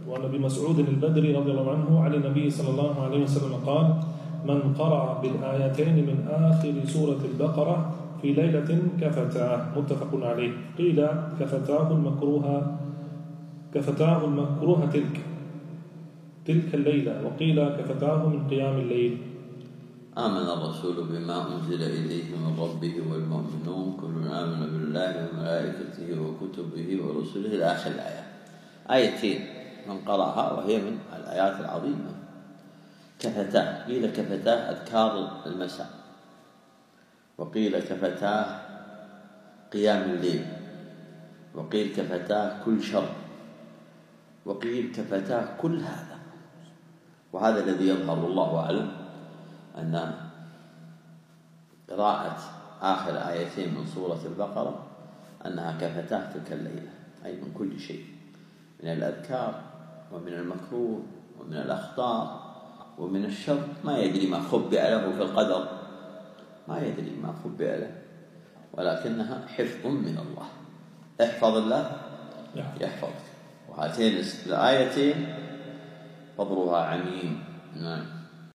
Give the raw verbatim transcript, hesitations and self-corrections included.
وعن أبي مسعود البدري رضي الله عنه عن النبي صلى الله عليه وسلم قال: من قرأ بالآيتين من آخر سورة البقرة في ليلة كفتاه. متفق عليه. قيل كفتاه المكروه كفتاه المكروه تلك تلك الليلة، وقيل كفتاه من قيام الليل. آمن الرسول بما أنزل إليه من ربه والمؤمنون كل آمن بالله وملائكته وكتبه ورسله إلى آخر الآية. آيتين من قرأها وهي من الآيات العظيمة. كفتاه، قيل كفتاه أذكار المساء، وقيل كفتاه قيام الليل، وقيل كفتاه كل شر، وقيل كفتاه كل هذا. وهذا الذي يظهر الله أعلم أن قراءة آخر آيتين من سورة البقرة أنها كفتاه تلك الليلة، أي من كل شيء، من الأذكار ومن المكروه ومن الأخطار ومن الشر. ما يدري ما خبئ له في القدر، ما يدري ما خبئ له، ولكنها حفظ من الله. احفظ الله يحفظك. وهاتين الآيتين فضلها عميم. نعم.